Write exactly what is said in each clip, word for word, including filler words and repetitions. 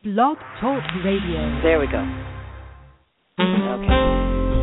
Blog Talk Radio. There we go. Okay.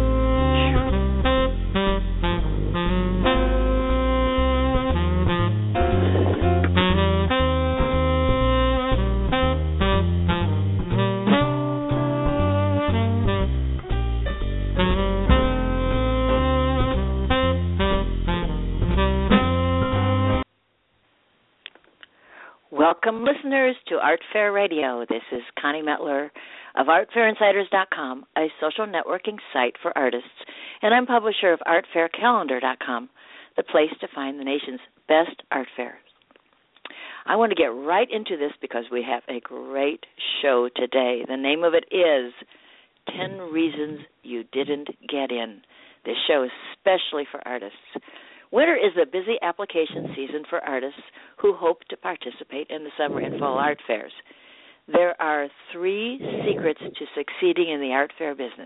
Welcome, listeners, to Art Fair Radio. This is Connie Metler of art fair insiders dot com, a social networking site for artists, and I'm publisher of art fair calendar dot com, the place to find the nation's best art fairs. I want to get right into this because we have a great show today. The name of it is ten Reasons You Didn't Get In. This show is specially for artists. Winter is a busy application season for artists who hope to participate in the summer and fall art fairs. There are three secrets to succeeding in the art fair business.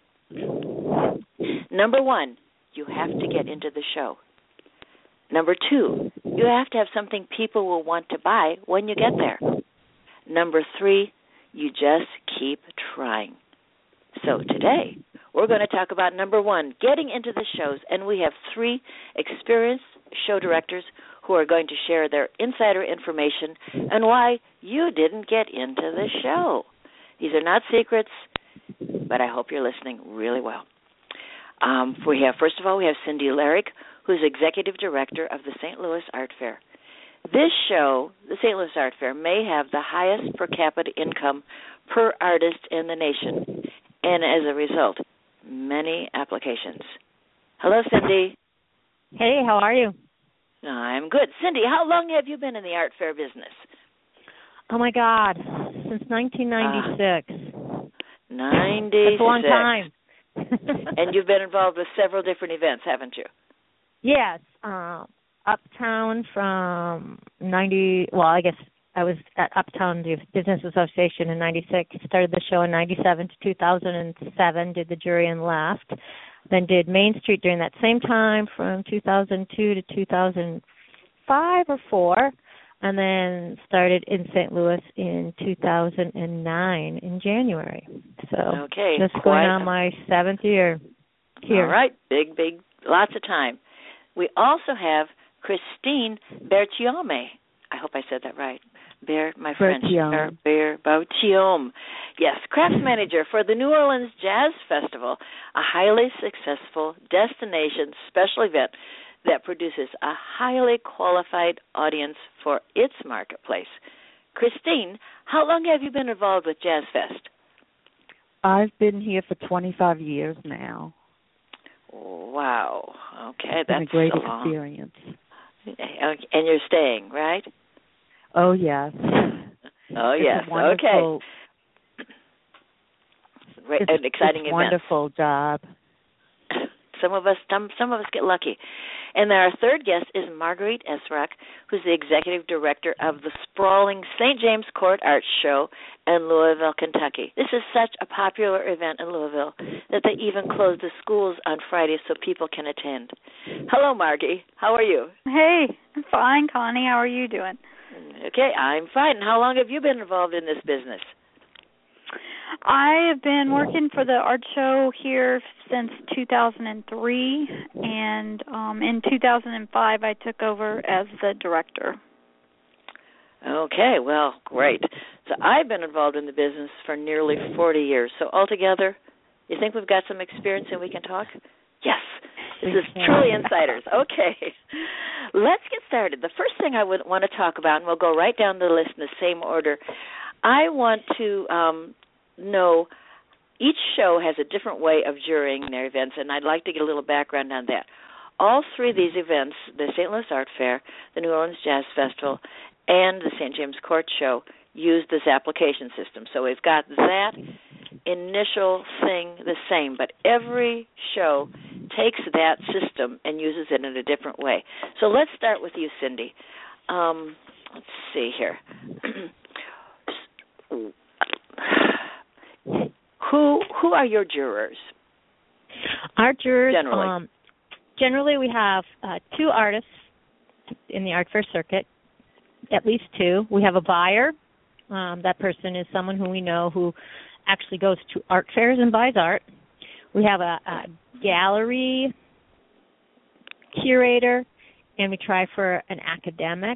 Number one, you have to get into the show. Number two, you have to have something people will want to buy when you get there. Number three, you just keep trying. So today, we're going to talk about number one, getting into the shows, and we have three experienced show directors who are going to share their insider information and why you didn't get into the show. These are not secrets, but I hope you're listening really well. Um, we have, first of all, we have Cindy Larrick, who's executive director of the Saint Louis Art Fair. This show, the Saint Louis Art Fair, may have the highest per capita income per artist in the nation, and as a result, many applications. Hello, Cindy. Hey, how are you? I'm good. Cindy, how long have you been in the art fair business? Oh, my God, since nineteen ninety-six. Uh, ninety-six. That's a long time. And you've been involved with several different events, haven't you? Yes. Uh, Uptown from ninety, well, I guess I was at Uptown Business Association in ninety-six, started the show in ninety-seven to two thousand seven, did the jury and left. Then did Main Street during that same time from two thousand two to two thousand five or four, and then started in Saint Louis in two thousand nine in January. So okay, just going on my seventh year here. All right, big, big, lots of time. We also have Christine Bertiome. I hope I said that right. Bear, my French. Bear, Bear Bautiome. Yes, crafts manager for the New Orleans Jazz Festival, a highly successful destination special event that produces a highly qualified audience for its marketplace. Christine, how long have you been involved with Jazz Fest? I've been here for twenty-five years now. Wow. Okay, that's been a great so long. experience. And you're staying, right? Oh, yes. Oh, it's yes. A wonderful, okay. Right, an exciting it's event. Wonderful job. Some of us, some, some of us get lucky. And our third guest is Marguerite Esrock, who's the executive director of the sprawling Saint James Court Art Show in Louisville, Kentucky. This is such a popular event in Louisville that they even close the schools on Friday so people can attend. Hello, Margie. How are you? Hey, I'm fine, Connie. How are you doing? Okay, I'm fine. How long have you been involved in this business? I have been working for the art show here since two thousand three, and um, in two thousand five I took over as the director. Okay, well, great. So I've been involved in the business for nearly forty years. So altogether, you think we've got some experience and we can talk? Yes. This is truly insiders. Okay. Let's get started. The first thing I would want to talk about, and we'll go right down the list in the same order, I want to um, know each show has a different way of jurying their events, and I'd like to get a little background on that. All three of these events, the Saint Louis Art Fair, the New Orleans Jazz Festival, and the Saint James Court Show, use this application system. So we've got that initial thing the same, but every show takes that system and uses it in a different way. So let's start with you, Cindy. Um, let's see here. who who are your jurors? Our jurors, generally, um, generally we have uh, two artists in the art fair circuit, at least two. We have a buyer, Um, that person is someone who we know who actually goes to art fairs and buys art. We have a, a gallery curator, and we try for an academic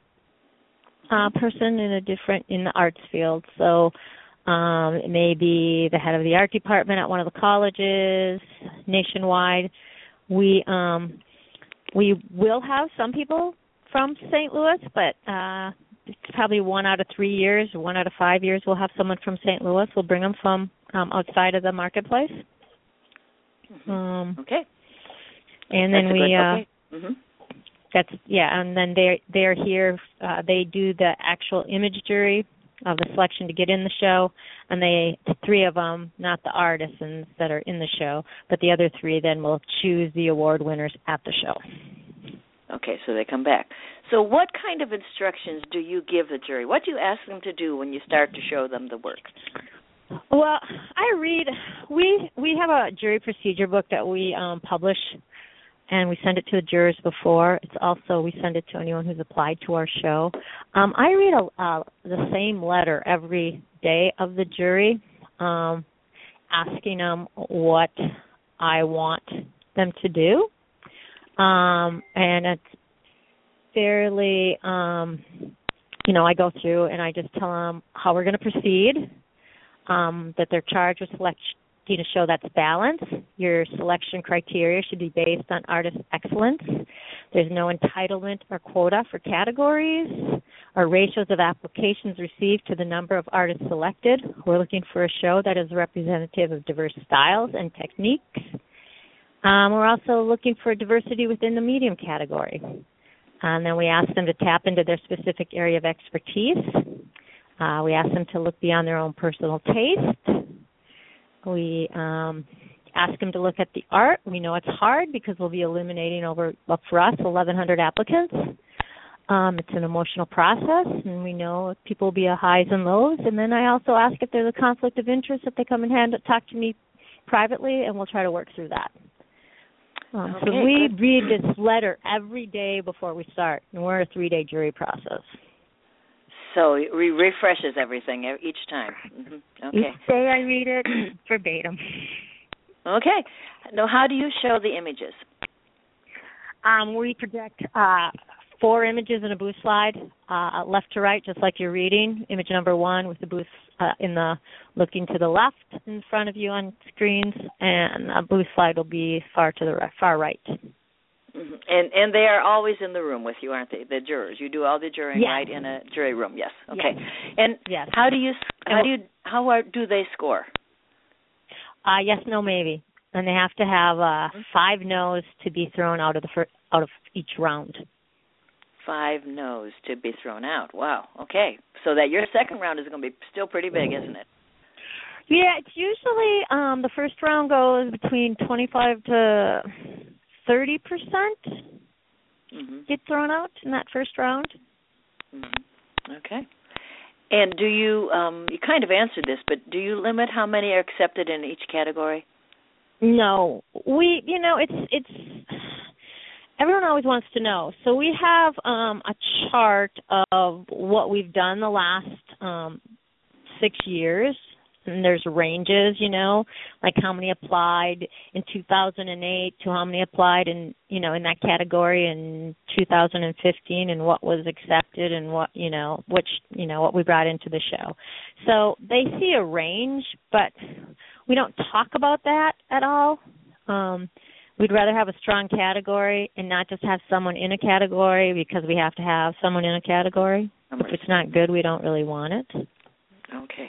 uh, person in a different in the arts field. So um, it may be the head of the art department at one of the colleges nationwide. We um, we will have some people from Saint Louis, but uh, it's probably one out of three years, or one out of five years, we'll have someone from Saint Louis. We'll bring them from um, outside of the marketplace. Mm-hmm. Um, okay. And then that's we, good, uh, okay. mm-hmm. that's yeah, and then they they're here. Uh, they do the actual image jury of the selection to get in the show, and they three of them, not the artisans that are in the show, but the other three then will choose the award winners at the show. Okay, so they come back. So what kind of instructions do you give the jury? What do you ask them to do when you start to show them the work? Well, I read, we we have a jury procedure book that we um, publish, and we send it to the jurors before. It's also, we send it to anyone who's applied to our show. Um, I read a, uh, the same letter every day of the jury, um, asking them what I want them to do. Um, and it's fairly, um, you know, I go through and I just tell them how we're going to proceed, um, that they're charged with selection to show that's balance. Your selection criteria should be based on artist excellence. There's no entitlement or quota for categories or ratios of applications received to the number of artists selected. We're looking for a show that is representative of diverse styles and techniques. Um, we're also looking for diversity within the medium category. And then we ask them to tap into their specific area of expertise. Uh, we ask them to look beyond their own personal taste. We um, ask them to look at the art. We know it's hard because we'll be eliminating over, well, for us, eleven hundred applicants. Um, it's an emotional process, and we know people will be a highs and lows. And then I also ask if there's a conflict of interest, if they come and hand, talk to me privately, and we'll try to work through that. Um, okay, so we good. read this letter every day before we start, and we're a three-day jury process. So it re- refreshes everything each time. Mm-hmm. Okay. Each day I read it verbatim. Okay. Now, how do you show the images? Um, we project uh, four images in a booth slide, uh, left to right, just like you're reading. Image number one with the booth uh, in the looking to the left in front of you on screens, and a booth slide will be far to the right, far right. Mm-hmm. And and they are always in the room with you, aren't they? The jurors. You do all the jurying yes. right in a jury room. Yes. Okay. Yes. And yes. how do you how do you how are, do they score? Uh, yes, no, maybe, and they have to have uh, five no's to be thrown out of the fir- out of each round. Five no's to be thrown out. Wow. Okay. So that your second round is going to be still pretty big, isn't it? Yeah, it's usually um, the first round goes between twenty-five to thirty percent mm-hmm. get thrown out in that first round. Mm-hmm. Okay. And do you, um, you kind of answered this, but do you limit how many are accepted in each category? No. We, you know, it's, it's, everyone always wants to know. So we have um, a chart of what we've done the last um, six years. And there's ranges, you know, like how many applied in two thousand eight to how many applied in, you know, in that category in two thousand fifteen, and what was accepted and what, you know, which, you know, what we brought into the show. So they see a range, but we don't talk about that at all. Um, we'd rather have a strong category and not just have someone in a category because we have to have someone in a category. If it's not good, we don't really want it. Okay.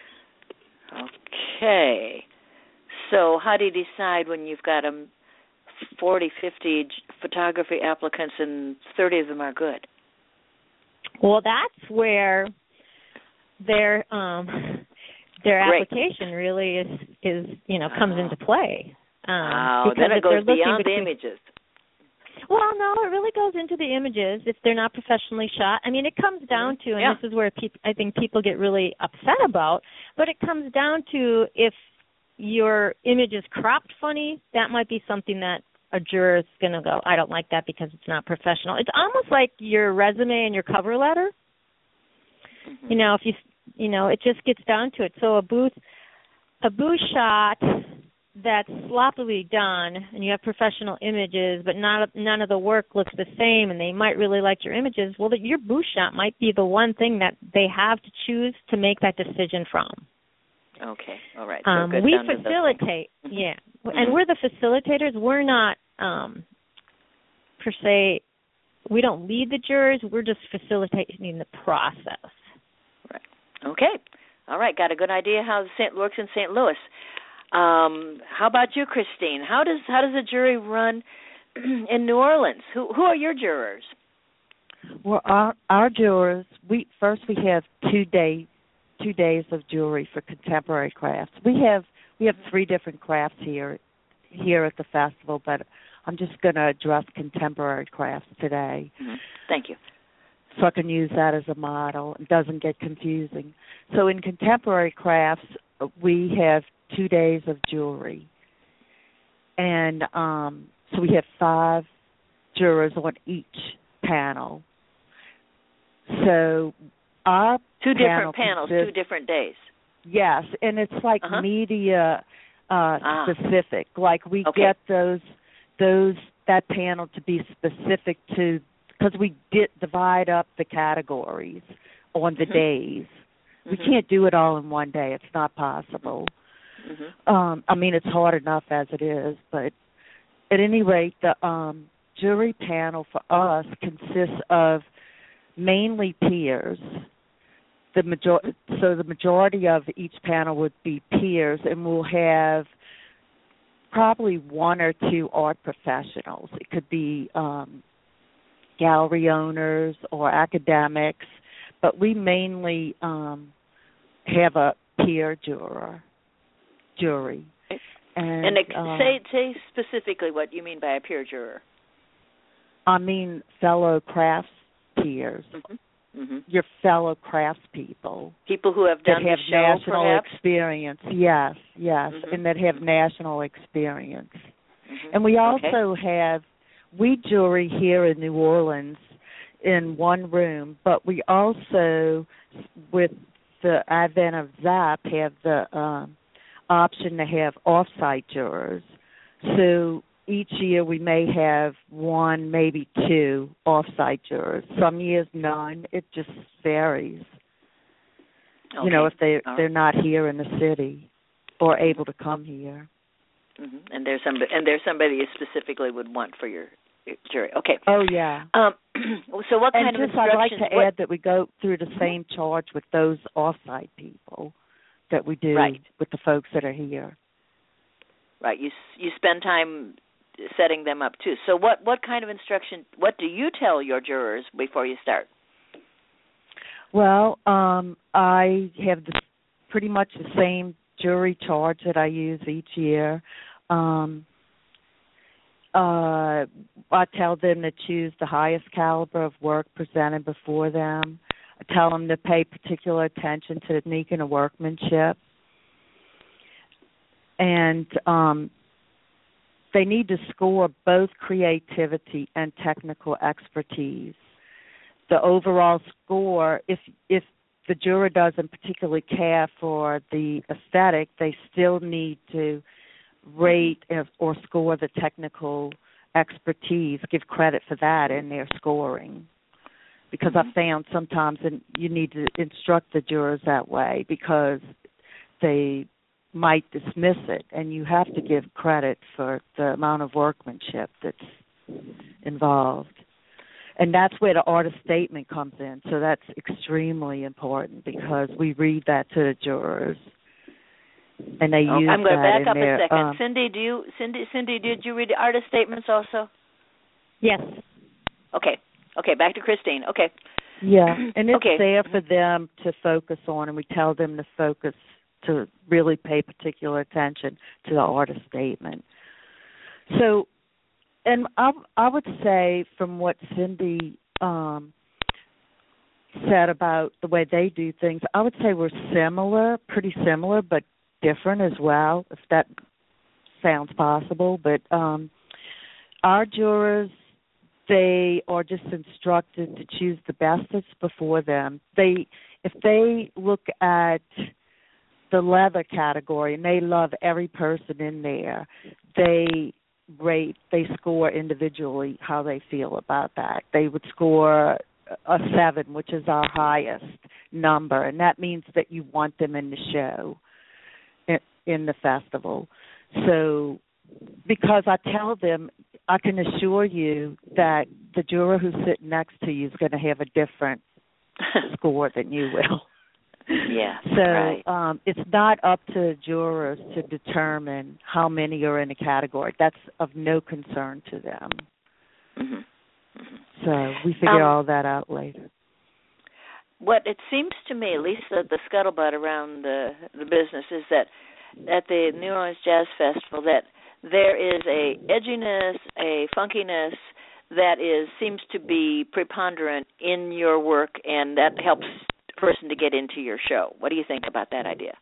Okay. So how do you decide when you've got um, forty, fifty photography applicants and thirty of them are good? Well, that's where their um, their Great. application really is, is you know, comes oh. into play. Um, oh, then it goes beyond between, the images. Well, no, it really goes into the images if they're not professionally shot. I mean, it comes down to, and yeah. this is where peop- I think people get really upset about, but it comes down to if your image is cropped funny, that might be something that a juror is going to go, I don't like that because it's not professional. It's almost like your resume and your cover letter. Mm-hmm. You know, if you you know, it just gets down to it. So a booth, a booth shot that's sloppily done, and you have professional images, but not none of the work looks the same, and they might really like your images. Well, your booth shot might be the one thing that they have to choose to make that decision from. Okay, all right. So um, good we down to facilitate, the... yeah, mm-hmm. and we're the facilitators. We're not um, per se. We don't lead the jurors. We're just facilitating the process. Right. Okay. All right. Got a good idea how it works in Saint Louis. Um, how about you, Christine? How does how does a jury run in New Orleans? Who who are your jurors? Well, our our jurors. We first we have two day two days of jury for contemporary crafts. We have we have three different crafts here here at the festival, but I'm just going to address contemporary crafts today. Mm-hmm. Thank you. So I can use that as a model. It doesn't get confusing. So in contemporary crafts, we have two days of jewelry. And um, so we have five jurors on each panel. So our Two panel different panels, consists, two different days. Yes, and it's like uh-huh. media uh, ah. specific. Like we okay. get those those that panel to be specific to, because we did divide up the categories on the mm-hmm. days. Mm-hmm. We can't do it all in one day. It's not possible. Mm-hmm. Um, I mean, it's hard enough as it is, but at any rate, the um, jury panel for us consists of mainly peers. The major- so the majority of each panel would be peers, and we'll have probably one or two art professionals. It could be um, gallery owners or academics, but we mainly um, have a peer juror, jury. And, and uh, um, say say specifically what you mean by a peer juror. I mean fellow crafts peers. Mm-hmm. Mm-hmm. Your fellow craftspeople. People who have done that have the show, national perhaps? experience. Yes, yes, mm-hmm. and that have mm-hmm. national experience. Mm-hmm. And we also okay. have, we jury here in New Orleans in one room, but we also, with the advent of ZAP, have the um, option to have off-site jurors. So each year we may have one, maybe two off-site jurors. Some years none. It just varies. Okay. You know, if they All they're right. not here in the city or able to come here. Mm-hmm. And there's somebody, and there's somebody you specifically would want for your jury. Okay. Oh yeah. Um, so what and kind just, of instructions? I'd like to what, add that we go through the same charge with those off-site people that we do right. with the folks that are here. Right. You you spend time setting them up too. So what, what kind of instruction, what do you tell your jurors before you start? Well, um, I have the, pretty much the same jury charge that I use each year. Um, uh, I tell them to choose the highest caliber of work presented before them. I tell them to pay particular attention to technique and workmanship. And um, they need to score both creativity and technical expertise. The overall score, if if the juror doesn't particularly care for the aesthetic, they still need to rate or score the technical expertise, give credit for that in their scoring. Because mm-hmm. I found sometimes and you need to instruct the jurors that way because they might dismiss it, and you have to give credit for the amount of workmanship that's involved. And that's where the artist statement comes in. So that's extremely important because we read that to the jurors, and they oh, use I'm going to that back in up their, a second. um, Cindy, do you Cindy Cindy did you read the artist statements also? Yes. Okay. Okay. Back to Christine. Okay. Yeah, and it's okay. there for them to focus on, and we tell them to focus to really pay particular attention to the artist statement. So, and I, I would say from what Cindy um, said about the way they do things, I would say we're similar, pretty similar, but different as well, if that sounds possible. But um, our jurors, they are just instructed to choose the best that's before them. They if they look at the leather category and they love every person in there, they rate, they score individually how they feel about that. They would score a seven, which is our highest number, and that means that you want them in the show, in, in the festival. So because I tell them, I can assure you that the juror who's sitting next to you is going to have a different score than you will. Yeah. So right. um, it's not up to jurors to determine how many are in a category. That's of no concern to them. Mm-hmm. Mm-hmm. So we figure um, all that out later. What it seems to me, at least the, the scuttlebutt around the the business, is that at the New Orleans Jazz Festival, that there is a edginess, a funkiness that is seems to be preponderant in your work, and that helps the person to get into your show. What do you think about that idea?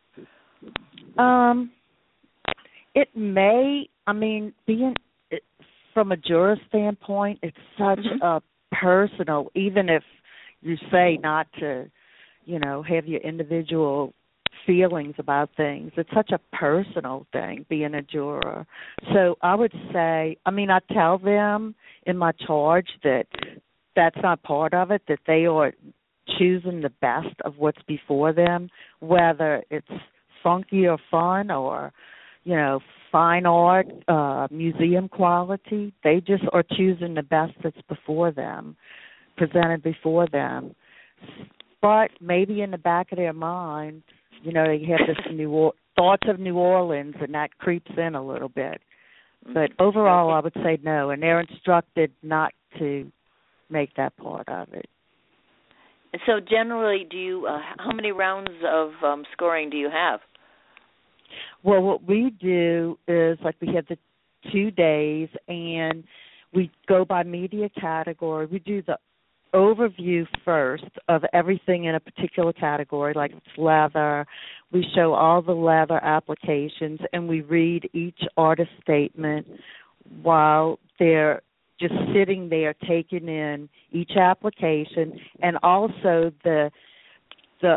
Um, it may. I mean, being it, from a juror standpoint, it's such mm-hmm. a personal. Even if you say not to, you know, have your individual feelings about things, it's such a personal thing being a juror. So I would say, I mean, I tell them in my charge that that's not part of it, that they are choosing the best of what's before them, whether it's funky or fun or, you know, fine art, uh, museum quality. They just are choosing the best that's before them, presented before them. But maybe in the back of their mind, you know, they have this New or- thoughts of New Orleans, and that creeps in a little bit. But overall, I would say no, and they're instructed not to make that part of it. And so generally, do you? Uh, how many rounds of um, scoring do you have? Well, what we do is, like, we have the two days, and we go by media category. We do the overview first of everything in a particular category, like it's leather. We show all the leather applications, and we read each artist statement while they're just sitting there taking in each application, and also the the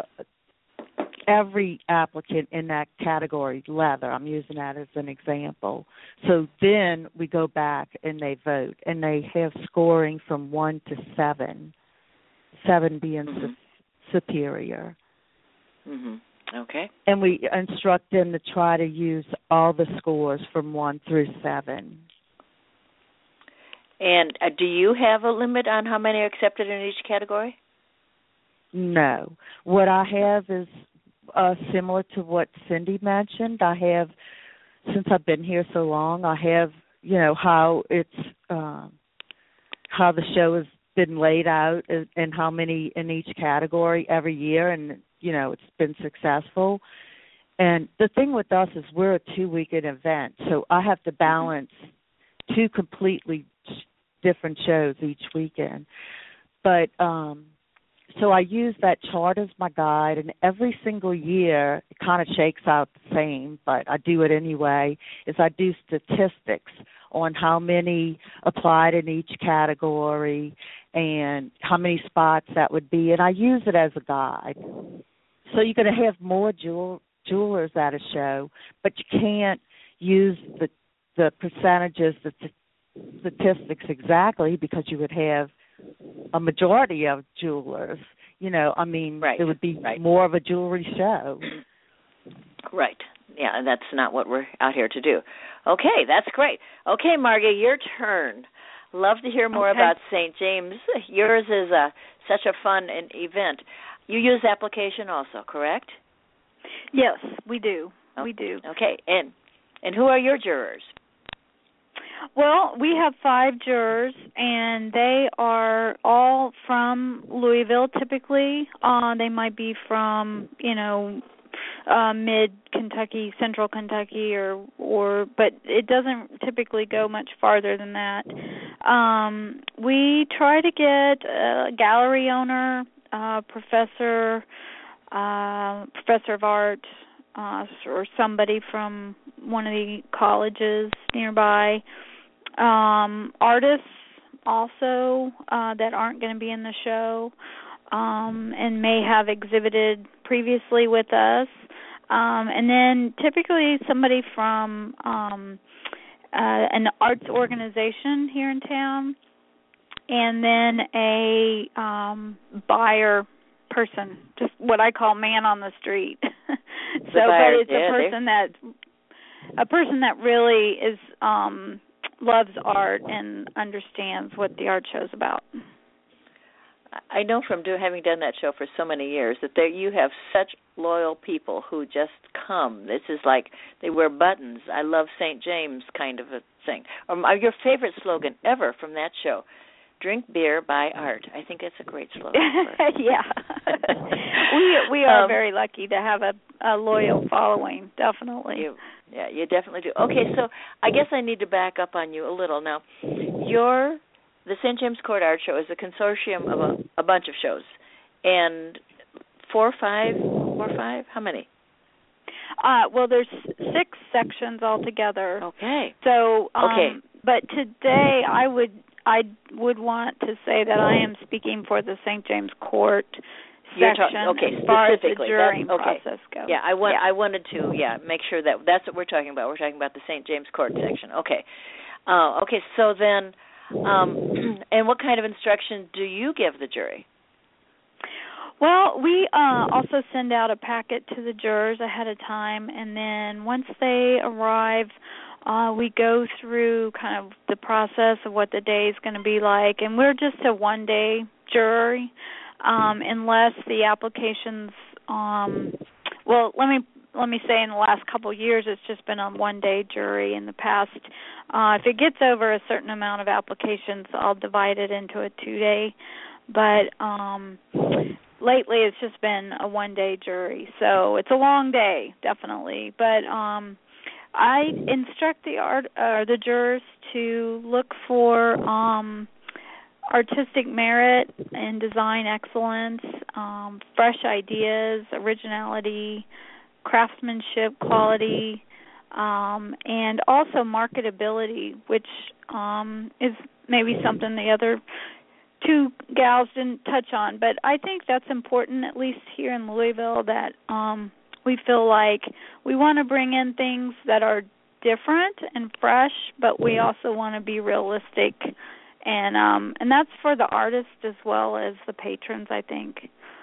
every applicant in that category, leather. I'm using that as an example. So then we go back and they vote, and they have scoring from one to seven, seven being mm-hmm. su- superior. Mm-hmm. Okay. And we instruct them to try to use all the scores from one through seven. And uh, do you have a limit on how many are accepted in each category? No. What I have is uh, similar to what Cindy mentioned. I have, since I've been here so long, I have, you know, how it's, uh, how the show has been laid out and, and how many in each category every year, and, you know, it's been successful. And the thing with us is we're a two-weekend event, so I have to balance two completely different shows each weekend. But um, so I use that chart as my guide, and every single year it kind of shakes out the same, but I do it anyway, is I do statistics on how many applied in each category and how many spots that would be, and I use it as a guide. So you're going to have more jewel, jewelers at a show, but you can't use the the percentages, the t- statistics exactly, because you would have a majority of jewelers. You know, I mean, right. it would be right. more of a jewelry show. Right. Yeah, and that's not what we're out here to do. Okay, that's great. Okay, Margie, your turn. Love to hear more okay. about Saint James. Yours is a, such a fun an event. You use application also, correct? Yes, we do. Oh, we do. Okay, and and who are your jurors? Well, we have five jurors, and they are all from Louisville typically. Uh, they might be from, you know, uh, mid-Kentucky, central Kentucky, or, or, but it doesn't typically go much farther than that. Um, we try to get a gallery owner, uh, professor, uh, professor of art, uh, or somebody from one of the colleges nearby. Um, artists also uh, that aren't going to be in the show. um, and may have exhibited previously with us. Um, and then typically somebody from um, uh, an arts organization here in town, and then a um, buyer person, just what I call man on the street. so, buyer, but it's yeah, a person that a person that really is um, loves art and understands what the art show's about. I know from do, having done that show for so many years that there you have such loyal people who just come. This is like they wear buttons. I love Saint James kind of a thing. Um, your favorite slogan ever from that show, drink beer, buy art. I think that's a great slogan. yeah. we we are um, very lucky to have a, a loyal following, definitely. You, yeah, you definitely do. Okay, so I guess I need to back up on you a little. Now, your the Saint James Court Art Show is a consortium of a, a bunch of shows, and four or five, four or five, how many? Uh, well, there's six sections altogether. Okay. So, um, okay. But today I would I would want to say that I am speaking for the Saint James Court section ta- okay, as far as the specifically. jurying That's, okay. process goes. Yeah, I want yeah. I wanted to yeah make sure that that's what we're talking about. We're talking about the Saint James Court section. Okay. Uh, okay. So then. Um, and what kind of instruction do you give the jury? Well, we uh, also send out a packet to the jurors ahead of time, and then once they arrive, uh, we go through kind of the process of what the day is going to be like, and we're just a one-day jury, um, unless the applications, um, well, let me let me say in the last couple of years it's just been a one-day jury. In the past, uh, if it gets over a certain amount of applications, I'll divide it into a two-day. But um, lately it's just been a one-day jury. So it's a long day, definitely. But um, I instruct the art, uh, the jurors to look for um, artistic merit and design excellence, um, fresh ideas, originality, craftsmanship, quality, um, and also marketability, which um, is maybe something the other two gals didn't touch on. But I think that's important, at least here in Louisville, that um, we feel like we want to bring in things that are different and fresh, but we also want to be realistic. And um, and that's for the artists as well as the patrons, I think.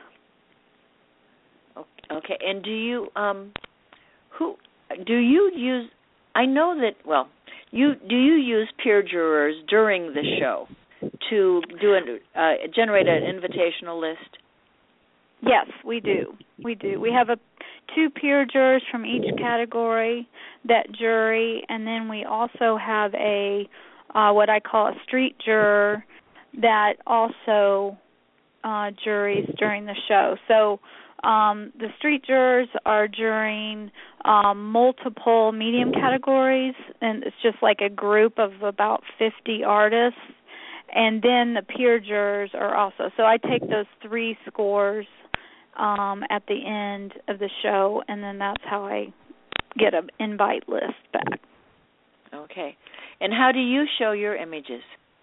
Okay, and do you um, who do you use? I know that. Well, you do you use peer jurors during the show to do an, uh, generate an invitational list? Yes, we do. We do. We have a two peer jurors from each category that jury, and then we also have a uh, what I call a street juror that also uh, juries during the show. So. Um, the street jurors are jurying um, multiple medium categories, and it's just like a group of about fifty artists. And then the peer jurors are also. So I take those three scores um, at the end of the show, and then that's how I get an invite list back. Okay. And how do you show your images?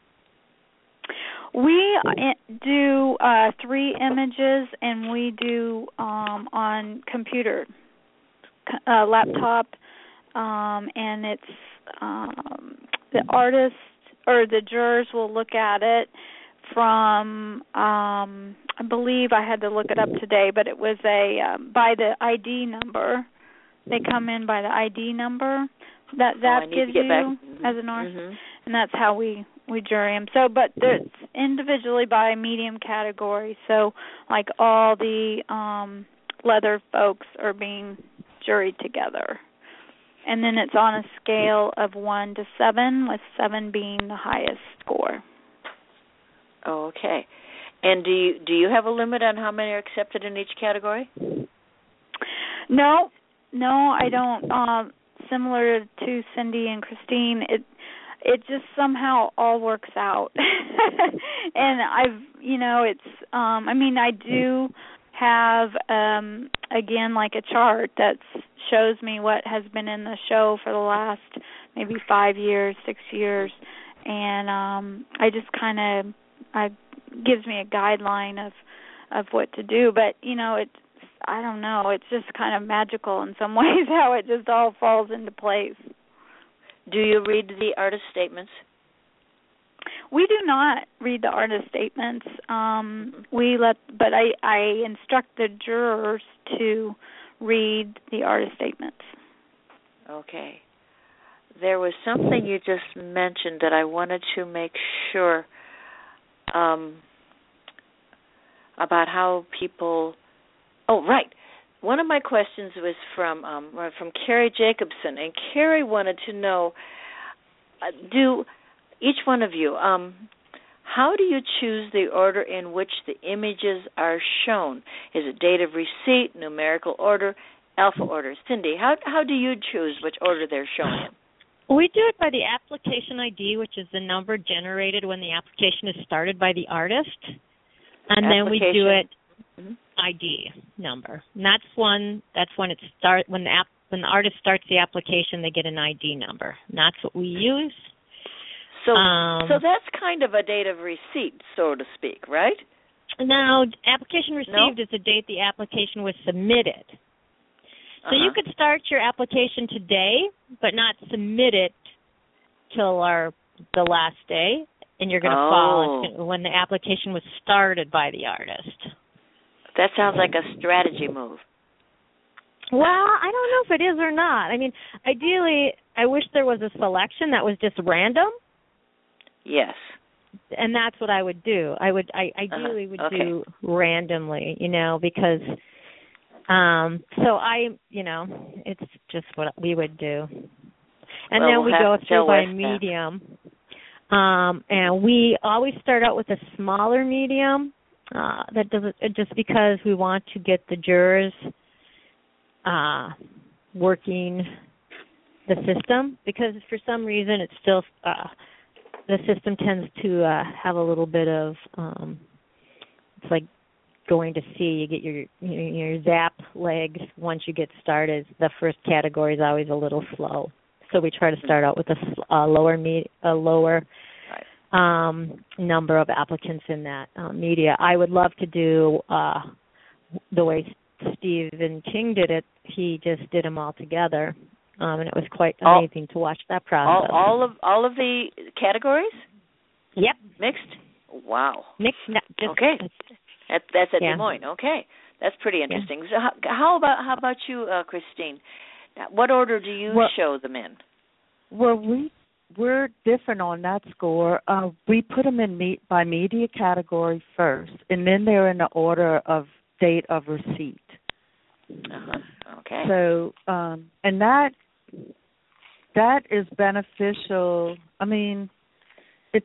We do uh, three images, and we do um, on computer, uh, laptop, um, and it's um, the artist or the jurors will look at it from, um, I believe I had to look it up today, but it was a um, by the I D number. They come in by the I D number that that oh, gives you mm-hmm. as an artist, mm-hmm. and that's how we. We jury them. So, but it's individually by medium category. So, like all the um, leather folks are being juried together, and then it's on a scale of one to seven, with seven being the highest score. Okay. And do you do you have a limit on how many are accepted in each category? No, no, I don't. Um, similar to Cindy and Christine, it. It just somehow all works out. And I've, you know, it's, um, I mean, I do have, um, again, like a chart that shows me what has been in the show for the last maybe five years, six years. And um, I just kind of, I gives me a guideline of, of what to do. But you know, it's I don't know. It's just kind of magical in some ways how it just all falls into place. Do you read the artist statements? We do not read the artist statements. Um, we let, but I, I instruct the jurors to read the artist statements. Okay. There was something you just mentioned that I wanted to make sure um, about how people. Oh, right. One of my questions was from um, from Carrie Jacobson, and Carrie wanted to know: uh, Do each one of you, um, how do you choose the order in which the images are shown? Is it date of receipt, numerical order, alpha order? Cindy, how how do you choose which order they're shown in? We do it by the application I D, which is the number generated when the application is started by the artist, and then we do it mm-hmm. I D number. And that's one. That's when it start when the app when the artist starts the application, they get an I D number. And that's what we use. So, um, so that's kind of a date of receipt, so to speak, right? Now, application received no? is the date the application was submitted. So uh-huh. you could start your application today, but not submit it till our the last day, and you're going to oh. fall when the application was started by the artist. That sounds like a strategy move. Well, I don't know if it is or not. I mean, ideally, I wish there was a selection that was just random. Yes. And that's what I would do. I would, I ideally uh-huh. would okay. do randomly, you know, because, um, so I, you know, it's just what we would do. And well, then we'll we go through by medium. Um, and we always start out with a smaller medium. Uh, that doesn't, just because we want to get the jurors uh, working the system, because for some reason it's still uh, the system tends to uh, have a little bit of um, it's like going to see. You get your your zap legs once you get started. The first category is always a little slow, so we try to start out with a, a lower me a lower um, number of applicants in that uh, media. I would love to do uh, the way Stephen King did it. He just did them all together, um, and it was quite amazing all, to watch that process. All, all of all of the categories? Yep. Mixed? Wow. Mixed. No, just, okay. That, that's at yeah. Des Moines. Okay. That's pretty interesting. Yeah. So how, how about how about you, uh, Christine? What order do you well, show them in? Well, we we're different on that score. Uh, we put them in me- by media category first, and then they're in the order of date of receipt. Uh-huh. Okay. So, um, and that that is beneficial. I mean, it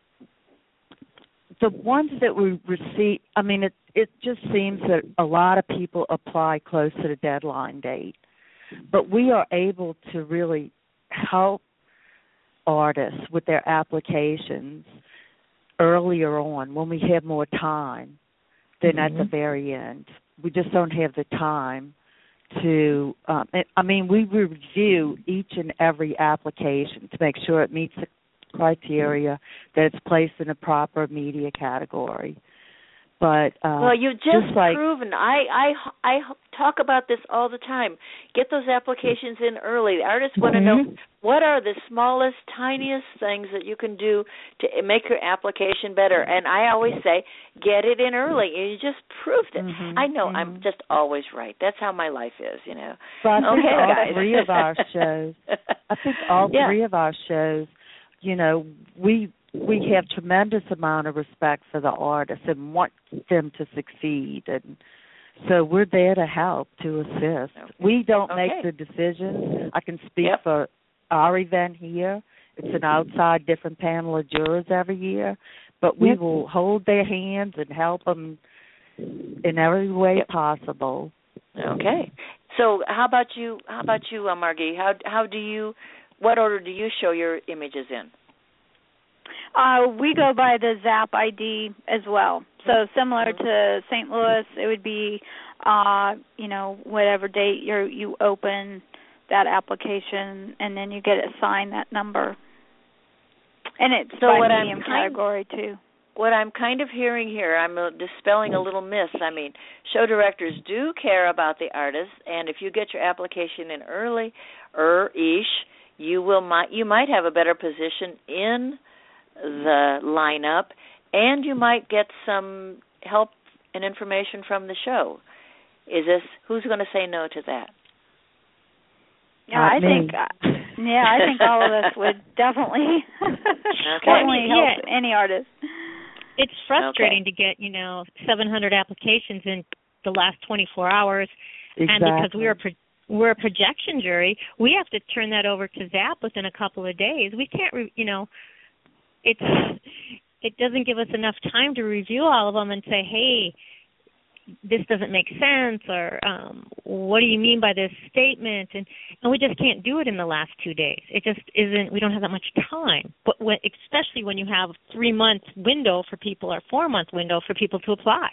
the ones that we receive. I mean, it it just seems that a lot of people apply close to the deadline date, but we are able to really help artists with their applications earlier on when we have more time than mm-hmm. at the very end. We just don't have the time to, um, I mean, we review each and every application to make sure it meets the criteria, that it's placed in a proper media category. But uh, well, you've just, just like, proven. I, I I talk about this all the time. Get those applications in early. The artists want to mm-hmm. know what are the smallest, tiniest things that you can do to make your application better. And I always say, get it in early. And you just proved it. Mm-hmm. I know mm-hmm. I'm just always right. That's how my life is, you know. But I think okay, all guys. three of our shows. I think all yeah. three of our shows. You know, we. We have tremendous amount of respect for the artists and want them to succeed, and so we're there to help, to assist. Okay. We don't okay. make the decisions. I can speak yep. for our event here. It's an outside different panel of jurors every year, but we yep. will hold their hands and help them in every way yep. possible. Okay. So how about you? How about you, uh, Margie? How how do you? What order do you show your images in? Uh, we go by the Zap I D as well. So similar to Saint Louis, it would be, uh, you know, whatever date you you open that application, and then you get assigned that number. And it's so by what medium I'm kind, category too. what I'm kind of hearing here, I'm uh, dispelling a little myth. I mean, show directors do care about the artists, and if you get your application in early, er-ish, you will might you might have a better position in the lineup, and you might get some help and information from the show. Is this who's going to say no to that? Yeah, I think. Uh, yeah, I think all of us would definitely okay. definitely help yeah. any artist. It's frustrating okay. to get, you know, seven hundred applications in the last twenty-four hours, Exactly. and because we are pro- we're a projection jury, we have to turn that over to Zap within a couple of days. We can't, re- you know, it's it doesn't give us enough time to review all of them and say, hey, this doesn't make sense, or um, what do you mean by this statement? And and we just can't do it in the last two days. It just isn't. We don't have that much time. But when, especially when you have a three month window for people or four month window for people to apply.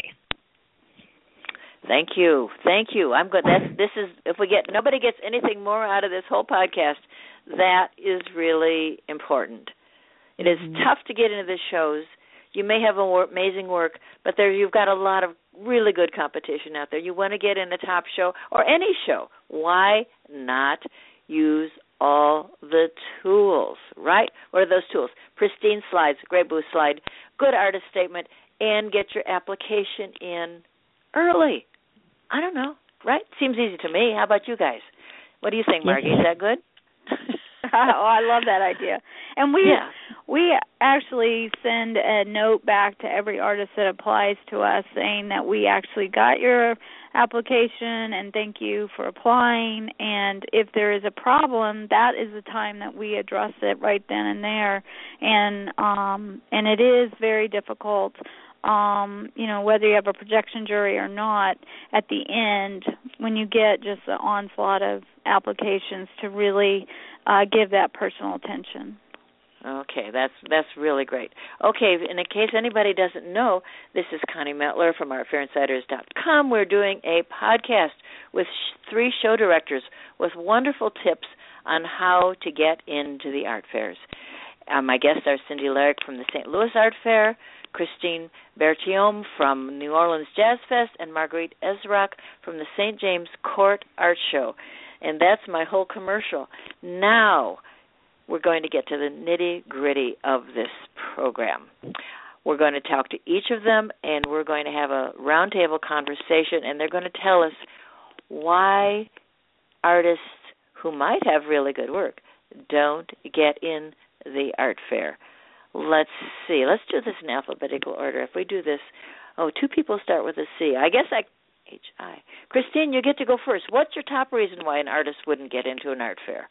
Thank you, thank you. I'm good. That's this is if we get nobody gets anything more out of this whole podcast, that is really important. It is mm-hmm. tough to get into the shows. You may have a amazing work, but there you've got a lot of really good competition out there. You want to get in the top show or any show. Why not use all the tools, right? What are those tools? Pristine slides, great booth slide, good artist statement, and get your application in early. I don't know, right? Seems easy to me. How about you guys? What do you think, Margie? Is that good? Oh, I love that idea. And we yeah. we actually send a note back to every artist that applies to us saying that we actually got your application and thank you for applying. And if there is a problem, that is the time that we address it right then and there. And um, and it is very difficult. Um, you know, whether you have a projection jury or not, at the end, when you get just the onslaught of applications, to really uh, give that personal attention. Okay, that's that's really great. Okay, in case anybody doesn't know, this is Connie Metler from art fair insiders dot com. We're doing a podcast with sh- three show directors with wonderful tips on how to get into the art fairs. Uh, my guests are Cindy Larrick from the Saint Louis Art Fair, Christine Berthiaume from New Orleans Jazz Fest, and Marguerite Ezrock from the Saint James Court Art Show. And that's my whole commercial. Now we're going to get to the nitty-gritty of this program. We're going to talk to each of them, and we're going to have a roundtable conversation, and they're going to tell us why artists who might have really good work don't get in the art fair. Let's see. Let's do this in alphabetical order. If we do this, oh, two people start with a C. I guess I, H I. Christine, you get to go first. What's your top reason why an artist wouldn't get into an art fair?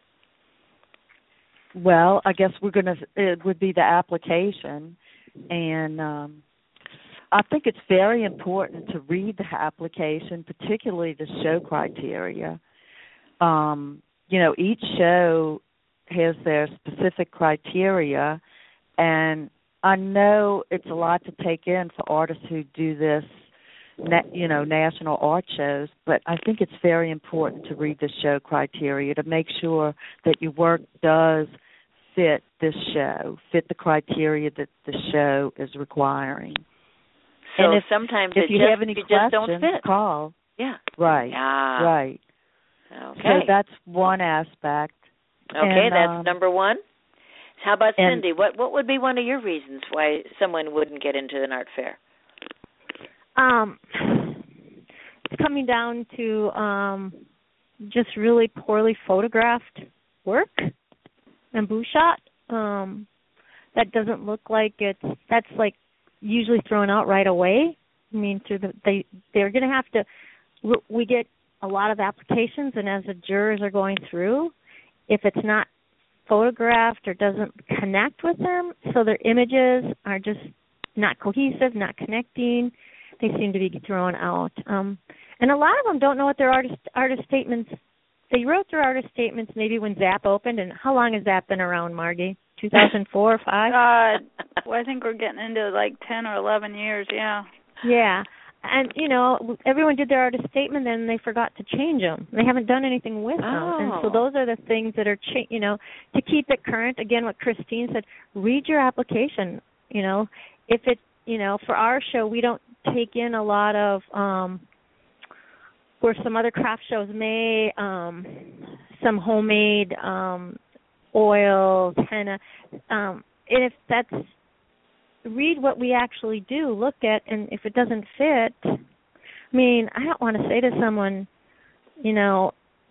Well, I guess we're going to, it would be the application. And um, I think it's very important to read the application, particularly the show criteria. Um, you know, each show has their specific criteria, and I know it's a lot to take in for artists who do this, you know, national art shows, but I think it's very important to read the show criteria to make sure that your work does fit this show, fit the criteria that the show is requiring. So and if, sometimes if it you just, have any you questions, just don't fit. Call. Yeah. Right. Yeah. Right. Okay. So that's one aspect. Okay, and, that's um, number one. How about and, Cindy? What what would be one of your reasons why someone wouldn't get into an art fair? Um, it's coming down to um, just really poorly photographed work and booth shot. Um, that doesn't look like it's, that's like usually thrown out right away. I mean, through the, they, they're going to have to, we get a lot of applications, and as the jurors are going through, if it's not photographed or doesn't connect with them, so their images are just not cohesive, not connecting, they seem to be thrown out. Um, and a lot of them don't know what their artist artist statements, they wrote their artist statements maybe when Zap opened, and how long has Zap been around, Margie? two thousand four or five? Uh, well, I think we're getting into like ten or eleven years, yeah. Yeah. And, you know, everyone did their artist statement, and they forgot to change them. They haven't done anything with them. Oh. And so those are the things that are, cha- you know, to keep it current. Again, what Christine said, read your application. You know, if it, you know, for our show, we don't take in a lot of, um, where some other craft shows may, um, some homemade um, oils, henna, um, and if that's, read what we actually do, look at, and if it doesn't fit, I mean, I don't want to say to someone, you know,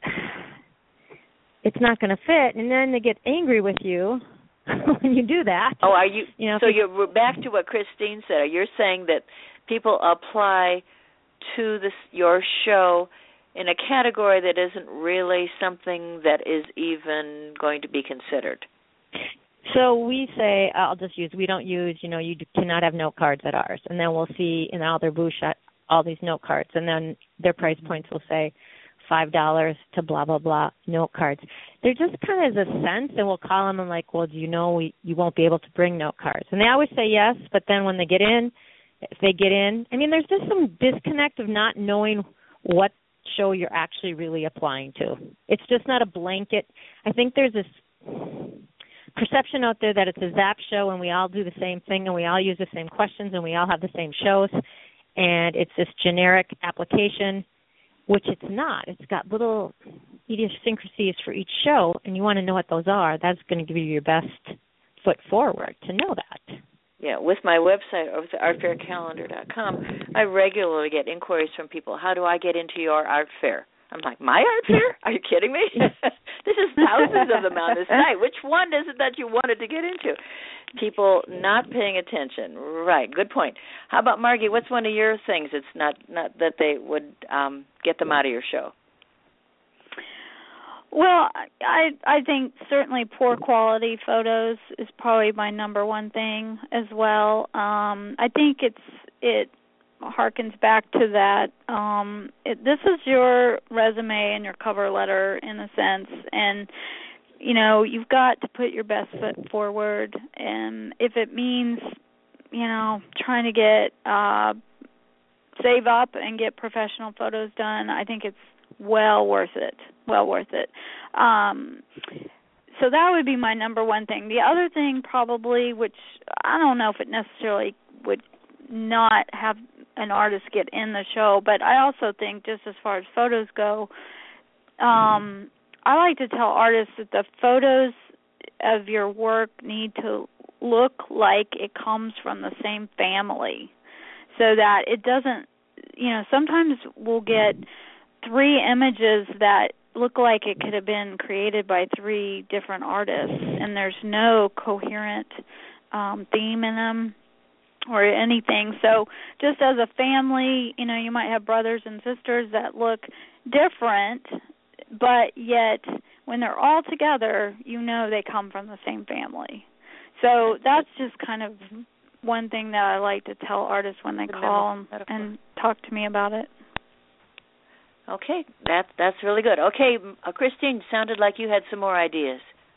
it's not going to fit, and then they get angry with you when you do that. Oh, are you? you know, so you're we're back to what Christine said. You're saying that people apply to this your show in a category that isn't really something that is even going to be considered. So we say, I'll just use, we don't use, you know, you cannot have note cards at ours. And then we'll see in all their booth shot all these note cards. And then their price points will say five dollars to blah, blah, blah, note cards. They're just kind of as a sense, and we'll call them and like, well, do you know we, you won't be able to bring note cards? And they always say yes, but then when they get in, if they get in, I mean, there's just some disconnect of not knowing what show you're actually really applying to. It's just not a blanket. I think there's this perception out there that it's a Zap show and we all do the same thing and we all use the same questions and we all have the same shows, and it's this generic application, which it's not. It's got little idiosyncrasies for each show, and you want to know what those are. That's going to give you your best foot forward to know that. Yeah, with my website, with art fair calendar dot com, I regularly get inquiries from people, how do I get into your art fair? I'm like, my art fair? Are you kidding me? This is thousands of them on this site. Which one is it that you wanted to get into? People not paying attention. Right, good point. How about, Margie, what's one of your things that's not, not that they would um, get them out of your show? Well, I I think certainly poor quality photos is probably my number one thing as well. Um, I think it's it harkens back to that. Um, it, this is your resume and your cover letter in a sense, and you know you've got to put your best foot forward. And if it means you know trying to get uh, save up and get professional photos done, I think it's well worth it. Well worth it. Um, so that would be my number one thing. The other thing probably, which I don't know if it necessarily would not have an artist get in the show, but I also think just as far as photos go, um, I like to tell artists that the photos of your work need to look like it comes from the same family, so that it doesn't, you know, sometimes we'll get three images that look like it could have been created by three different artists, and there's no coherent um, theme in them or anything. So just as a family, you know, you might have brothers and sisters that look different, but yet when they're all together, you know they come from the same family. So that's just kind of one thing that I like to tell artists when they call and, and talk to me about it. Okay, that, that's really good. Okay, uh, Christine, sounded like you had some more ideas.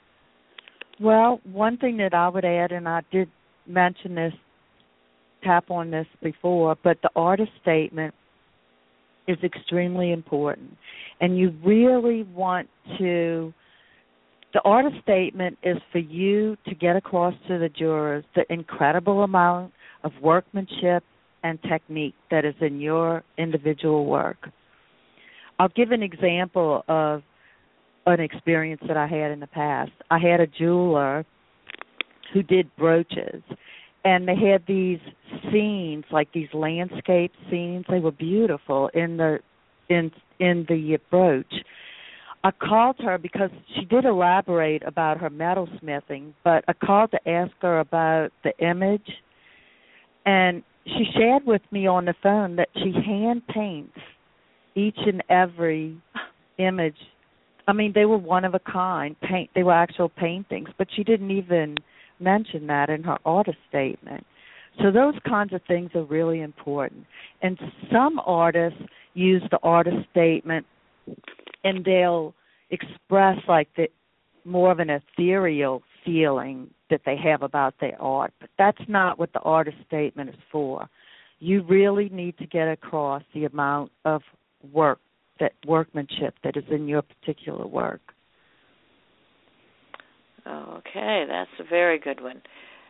Well, one thing that I would add, and I did mention this, tap on this before, but the artist statement is extremely important. And you really want to, the artist statement is for you to get across to the jurors the incredible amount of workmanship and technique that is in your individual work. I'll give an example of an experience that I had in the past. I had a jeweler who did brooches, and they had these scenes, like these landscape scenes. They were beautiful in the in in the brooch. I called her because she did elaborate about her metalsmithing, but I called to ask her about the image, and she shared with me on the phone that she hand paints each and every image. I mean, they were one of a kind. Paint. They were actual paintings, but she didn't even mention that in her artist statement. So those kinds of things are really important. And some artists use the artist statement and they'll express like the more of an ethereal feeling that they have about their art. But that's not what the artist statement is for. You really need to get across the amount of work, that workmanship that is in your particular work. Okay, that's a very good one.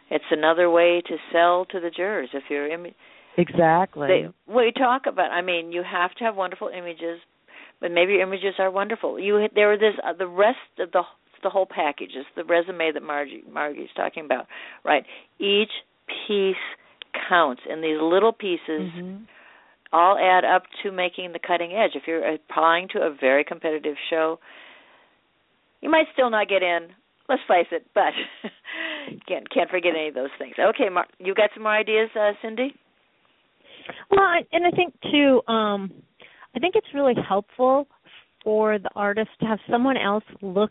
It's another way to sell to the jurors if you're Im- exactly. They, we talk about. I mean, you have to have wonderful images, but maybe your images are wonderful. You there are this uh, the rest of the the whole package is the resume that Margie Margie's talking about, right? Each piece counts, and these little pieces mm-hmm. all add up to making the cutting edge. If you're applying to a very competitive show, you might still not get in. Let's face it, but can't can't forget any of those things. Okay, Mar- you got some more ideas, uh, Cindy? Well, and I think too, um, I think it's really helpful for the artist to have someone else look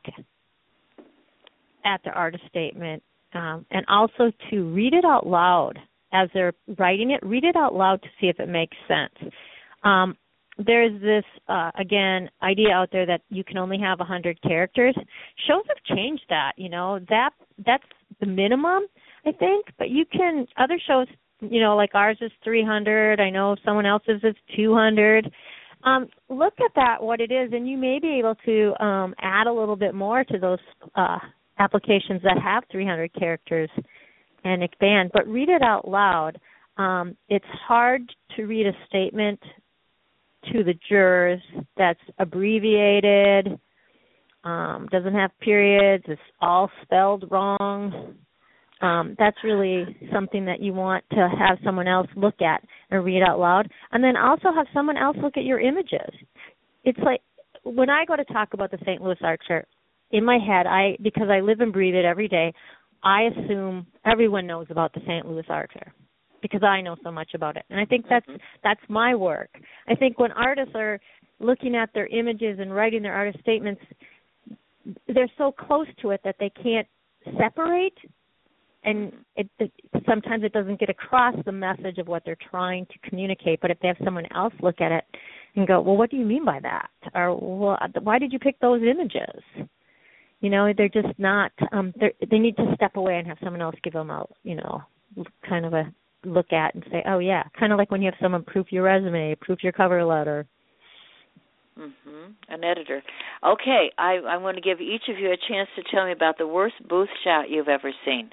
at the artist statement, um, and also to read it out loud as they're writing it. Read it out loud to see if it makes sense. Um, There's this, uh, again, idea out there that you can only have one hundred characters. Shows have changed that, you know. That That's the minimum, I think. But you can, other shows, you know, like ours is three hundred. I know someone else's is two hundred. Um, look at that, what it is, and you may be able to um, add a little bit more to those uh, applications that have three hundred characters and expand. But read it out loud. Um, it's hard to read a statement to the jurors that's abbreviated, um, doesn't have periods, it's all spelled wrong. Um, that's really something that you want to have someone else look at and read out loud. And then also have someone else look at your images. It's like when I go to talk about the Saint Louis Archer, in my head, I because I live and breathe it every day, I assume everyone knows about the Saint Louis Archer, because I know so much about it. And I think that's that's my work. I think when artists are looking at their images and writing their artist statements, they're so close to it that they can't separate, and it, it, sometimes it doesn't get across the message of what they're trying to communicate. But if they have someone else look at it and go, well, what do you mean by that? Or well, why did you pick those images? You know, they're just not, um, they're, they need to step away and have someone else give them a, you know, kind of a look at and say, oh, yeah, kind of like when you have someone proof your resume, proof your cover letter. Mm-hmm. An editor. Okay, I, I'm going to give each of you a chance to tell me about the worst booth shot you've ever seen.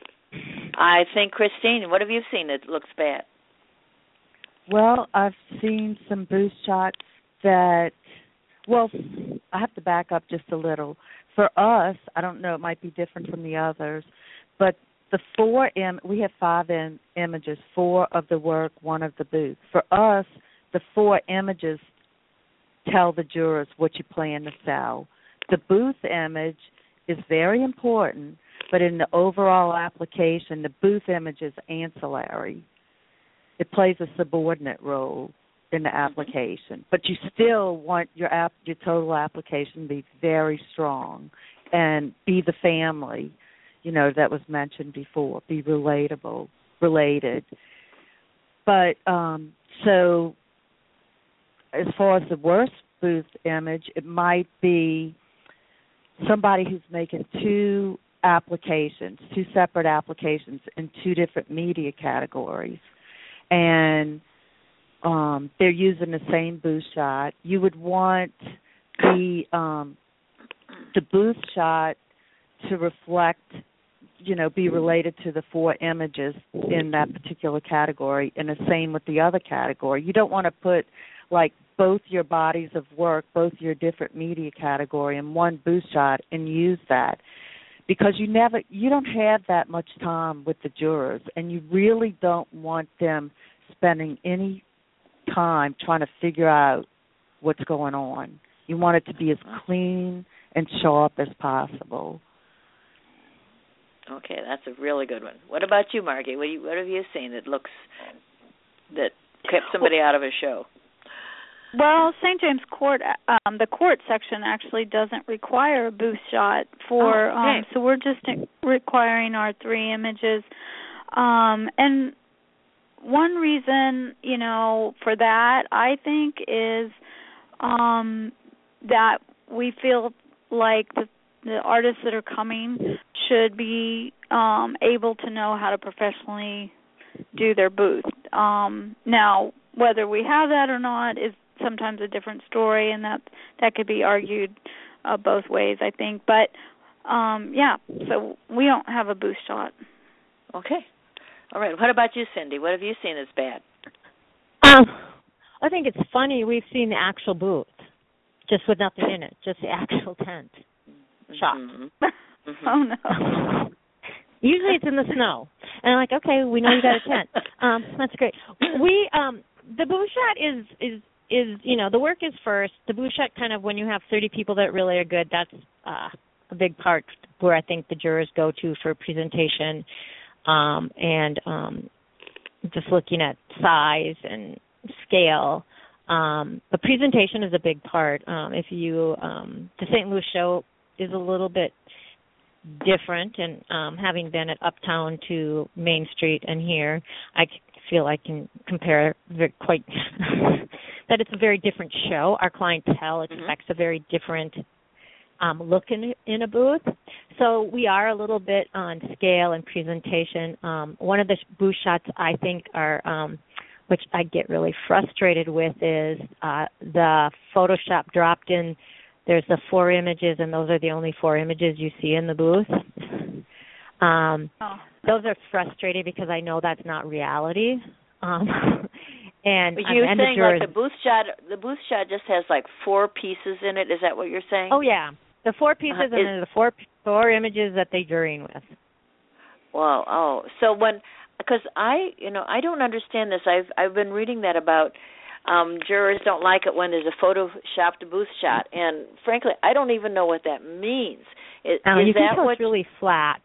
I think, Christine, what have you seen that looks bad? Well, I've seen some booth shots that, well, I have to back up just a little. For us, I don't know, it might be different from the others, but the four, Im- we have five in- images, four of the work, one of the booth. For us, the four images tell the jurors what you plan to sell. The booth image is very important, but in the overall application, the booth image is ancillary. It plays a subordinate role in the application, but you still want your app, your total application to be very strong and be the family, you know, that was mentioned before, be relatable, related. But um, so as far as the worst booth image, it might be somebody who's making two applications, two separate applications in two different media categories, and um, they're using the same booth shot. You would want the um, the booth shot to reflect, you know, be related to the four images in that particular category, and the same with the other category. You don't want to put, like, both your bodies of work, both your different media category in one booth shot and use that, because you never, you don't have that much time with the jurors, and you really don't want them spending any time trying to figure out what's going on. You want it to be as clean and sharp as possible. Okay, that's a really good one. What about you, Margie? What, you, what have you seen that looks, that kept somebody out of a show? Well, Saint James Court, um, the court section actually doesn't require a booth shot for, oh, okay. um, so we're just requiring our three images. Um, and one reason, you know, for that, I think, is um, that we feel like the, the artists that are coming should be um, able to know how to professionally do their booth. Um, now, whether we have that or not is sometimes a different story, and that that could be argued uh, both ways, I think. But, um, yeah, so we don't have a booth shot. Okay. All right. What about you, Cindy? What have you seen as bad? Um, I think it's funny. We've seen the actual booth, just with nothing in it, just the actual tent. Shocked. Mm-hmm. Mm-hmm. Oh no. Usually it's in the snow, and I'm like, okay, we know you got a tent. Um, that's great. We um, the booth shot is is is you know the work is first. The booth shot kind of when you have thirty people that really are good. That's uh, a big part where I think the jurors go to for presentation, um, and um, just looking at size and scale. Um, but presentation is a big part. Um, if you um, the Saint Louis show is a little bit different, and um, having been at Uptown to Main Street and here, I feel I can compare very, quite that it's a very different show. Our clientele expects mm-hmm. a very different um, look in, in a booth. So we are a little bit on scale and presentation. Um, one of the booth shots I think are, um, which I get really frustrated with, is uh, the Photoshop dropped in. There's the four images, and those are the only four images you see in the booth. Um, oh. Those are frustrating because I know that's not reality. Um, and but you're and saying the jurors, like the booth shot, the booth shot just has like four pieces in it. Is that what you're saying? Oh yeah, the four pieces, uh, and then the four four images that they jurying with. Well, oh, so when because I, you know, I don't understand this. I've I've been reading that about. Um, jurors don't like it when there's a photoshopped booth shot, and frankly, I don't even know what that means. Is, um, is you that can tell what it's really flat?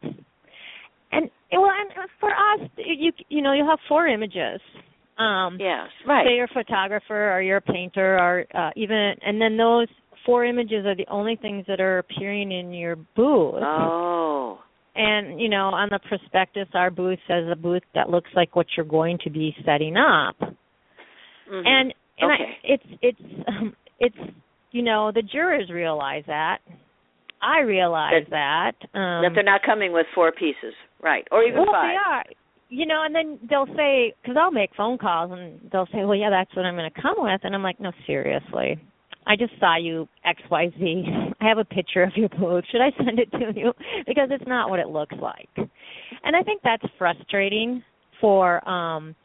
And well, and for us, you you know, you'll have four images. Um, yes, right. Say you're a photographer or you're a painter, or uh, even, and then those four images are the only things that are appearing in your booth. Oh. And you know, on the prospectus, our booth says a booth that looks like what you're going to be setting up. Mm-hmm. And and okay. I, it's it's um, it's you know the jurors realize that. I realize that that, um, that they're not coming with four pieces, right? Or even well, five. They are, you know. And then they'll say, because I'll make phone calls and they'll say, "Well, yeah, that's what I'm going to come with," and I'm like, "No, seriously, I just saw you X Y Z. I have a picture of your booth. Should I send it to you? Because it's not what it looks like." And I think that's frustrating for um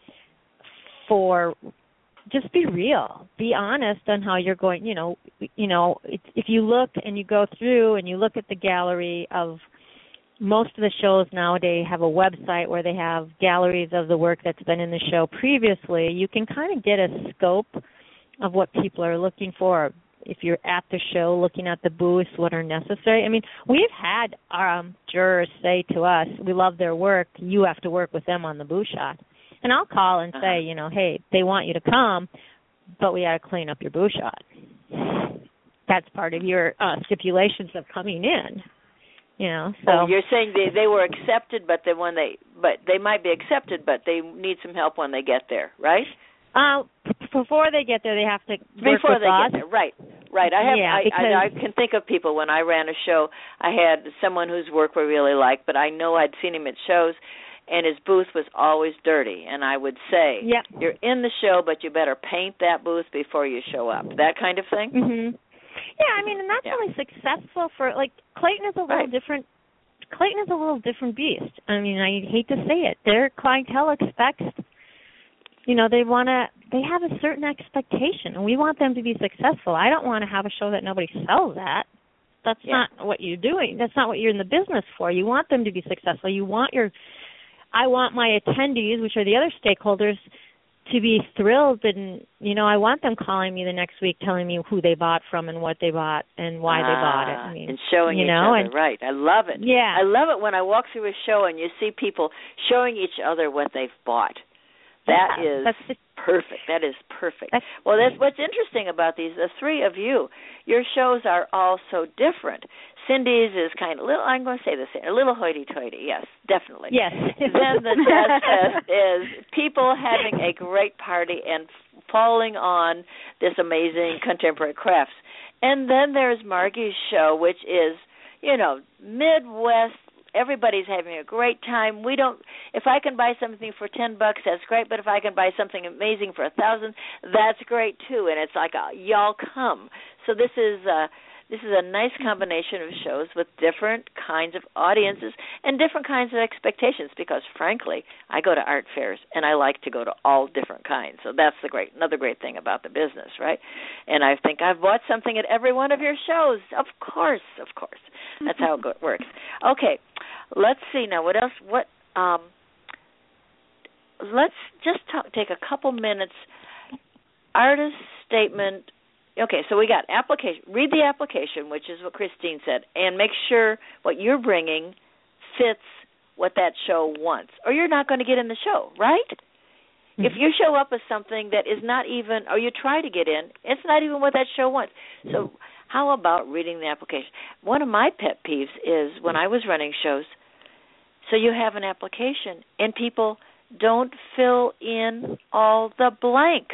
for. Just be real. Be honest on how you're going. You know, you know. If you look and you go through and you look at the gallery of most of the shows nowadays have a website where they have galleries of the work that's been in the show previously. You can kind of get a scope of what people are looking for. If you're at the show, looking at the booths, what are necessary. I mean, we've had um, jurors say to us, "We love their work. You have to work with them on the booth shot." And I'll call and say, you know, hey, they want you to come, but we got to clean up your booth shot. That's part of your uh, stipulations of coming in. You know, so oh, you're saying they they were accepted, but then when they but they might be accepted, but they need some help when they get there, right? Uh, before they get there, they have to work before with they us. get there, right? Right. I have. Yeah, I, because I, I can think of people when I ran a show. I had someone whose work we really liked, but I know I'd seen him at shows. And his booth was always dirty. And I would say, yep. You're in the show, but you better paint that booth before you show up. That kind of thing? Mm-hmm. Yeah, I mean, and that's yeah. really successful for, like, Clayton is a little right. different. Clayton is a little different beast. I mean, I hate to say it. Their clientele expects, you know, they want to, they have a certain expectation, and we want them to be successful. I don't want to have a show that nobody sells at. That's yeah. not what you're doing. That's not what you're in the business for. You want them to be successful. You want your... I want my attendees, which are the other stakeholders, to be thrilled, and you know, I want them calling me the next week, telling me who they bought from and what they bought and why ah, they bought it. I mean, and showing you each know, other, and, right? I love it. Yeah, I love it when I walk through a show and you see people showing each other what they've bought. That yeah, is that's just, perfect. That is perfect. That's, well, that's what's interesting about these. The three of you, your shows are all so different. Cindy's is kind of little. I'm going to say this a little hoity-toity. Yes, definitely. Yes. Then the Jazz Fest is people having a great party and falling on this amazing contemporary crafts. And then there's Margie's show, which is, you know, Midwest. Everybody's having a great time. We don't. If I can buy something for ten bucks, that's great. But if I can buy something amazing for a thousand, that's great too. And it's like a, y'all come. So this is. Uh, this is a nice combination of shows with different kinds of audiences and different kinds of expectations because, frankly, I go to art fairs and I like to go to all different kinds. So that's the great, another great thing about the business, right? And I think I've bought something at every one of your shows. Of course, of course. That's how it works. Okay, let's see now. What else? What? Um, let's just talk, take a couple minutes. Artist statement. Okay, so we got application. Read the application, which is what Christine said, and make sure what you're bringing fits what that show wants, or you're not going to get in the show, right? Mm-hmm. If you show up with something that is not even, or you try to get in, it's not even what that show wants. So how about reading the application? One of my pet peeves is when I was running shows, so you have an application, and people don't fill in all the blanks.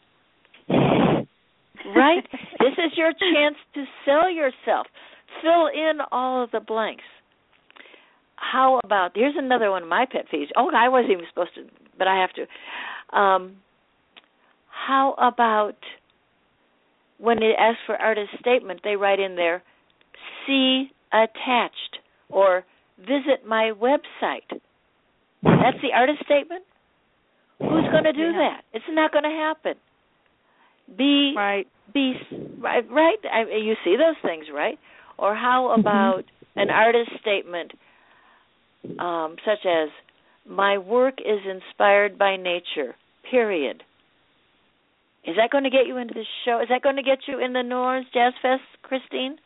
Right? This is your chance to sell yourself. Fill in all of the blanks. How about, here's another one of my pet peeves. Oh, I wasn't even supposed to, but I have to. Um, how about when it asks for artist statement, they write in there, see attached, or visit my website. That's the artist statement? Who's going to do yeah. that? It's not going to happen. Be right. Be right. Right. I, you see those things, right? Or how about mm-hmm. an artist statement, um, such as "My work is inspired by nature." Period. Is that going to get you into the show? Is that going to get you in the Norris Jazz Fest, Christine?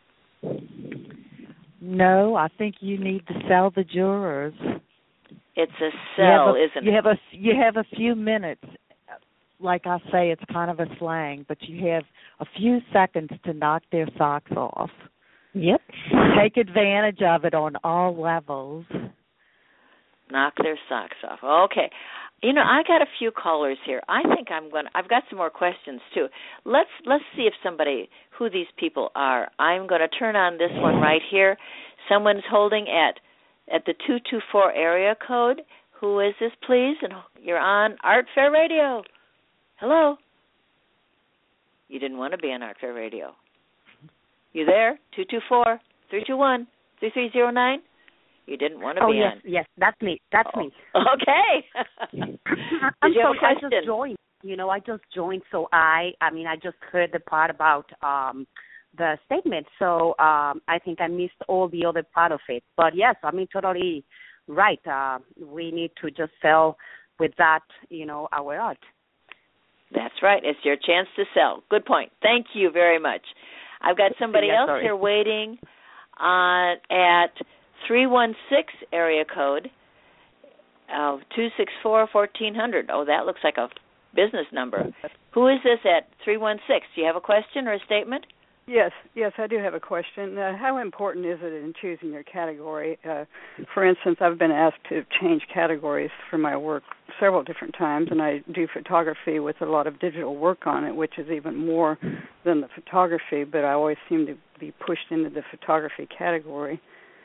No, I think you need to sell the jurors. It's a sell, a, isn't you it? Have a, you have a few minutes. Like I say, it's kind of a slang, but you have a few seconds to knock their socks off. Yep. Take advantage of it on all levels. Knock their socks off. Okay. You know, I got a few callers here. I think I'm going to, I've got some more questions too. Let's let's see if somebody, who these people are. I'm going to turn on this one right here. Someone's holding at at the two two four area code. Who is this, please? And you're on Art Fair Radio. Hello? You didn't want to be on Art Fair Radio. You there? two two four, three two one, three three zero nine? You didn't want to oh, be yes, on. Oh, yes, that's me. That's oh. me. Okay. I'm you sorry, have a I question? just joined. You know, I just joined, so I, I mean, I just heard the part about um, the statement, so um, I think I missed all the other part of it. But, yes, I mean, totally right. Uh, we need to just sell with that, you know, our art. That's right. It's your chance to sell. Good point. Thank you very much. I've got somebody yeah, else sorry. here waiting uh, at three one six area code, uh, two six four, fourteen hundred. Oh, that looks like a business number. Who is this at three one six? Do you have a question or a statement? Yes, yes, I do have a question. Uh, how important is it in choosing your category? Uh, for instance, I've been asked to change categories for my work several different times, and I do photography with a lot of digital work on it, which is even more than the photography, but I always seem to be pushed into the photography category.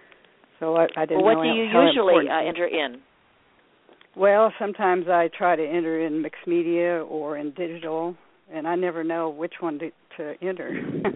So I, I didn't well, know what do you how usually uh, important. enter in? Well, sometimes I try to enter in mixed media or in digital, and I never know which one to, to enter.